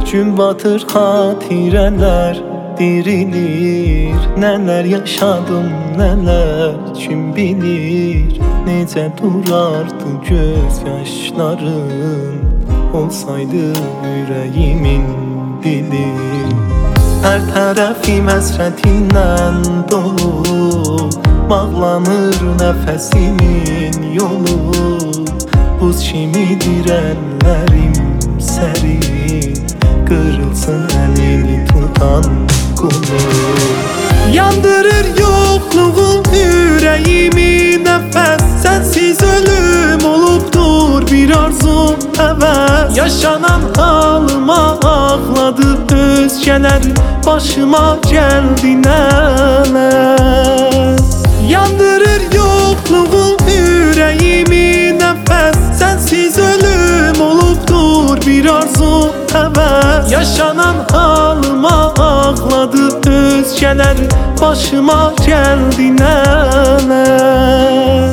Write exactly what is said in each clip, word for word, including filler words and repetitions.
Gün batır xatirələr dirilir. Nələr yaşadım, nələr kim bilir. Necə durardı göz yaşların olsaydı ürəyimin dili. Hər tərəfim həsrətindən dolu, bağlanır nəfəsimin yolu. Buz kimidir əllərim sərin, qırılsın əlini tutan qolu. Yandırır yoxluğun ürəyimi nəfəs, sənsiz ölüm olubdur bir arzu həvəs. Yaşanan halıma ağladı özgələr, başıma gəldi nələr. Yandırır yoxluğun ürəyimi nəfəs, sənsiz ölüm olubdur bir arzu həvəs. Yaşanan halıma ağladı özgələr, başıma gəldi nələr.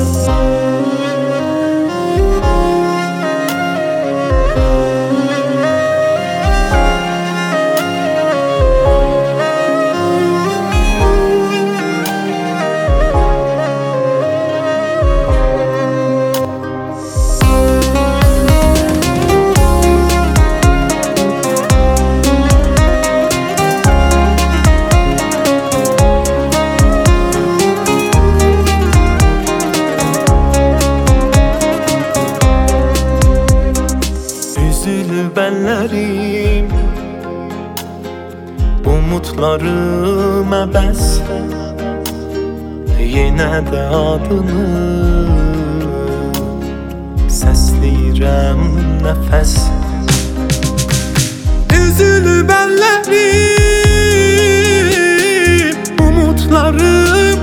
Bəllərim, umutlarım əbəs. Yenə də adını səsləyirəm nəfəs. Üzülüb əllərim, umutlarım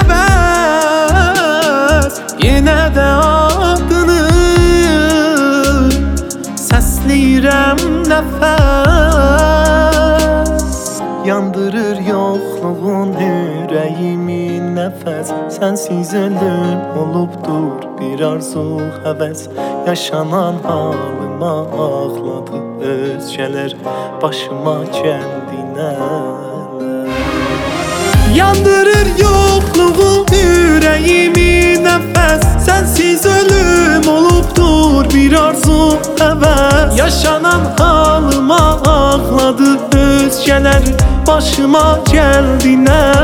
əbəs. Yenə də adını səsləyirəm nəfəs. Yandırır yoxluğun ürəyimi nəfəs, sənsiz ölüm olubdur bir arzu həvəs. Yaşanan halıma ağladı özgələr, başıma gəldi nələr. Yandırır yoxluğun ürəyimi nəfəs, sənsiz ölüm olubdur bir arzu həvəs. Yaşanan halıma ağladı özgələr, başıma gəldi nələr.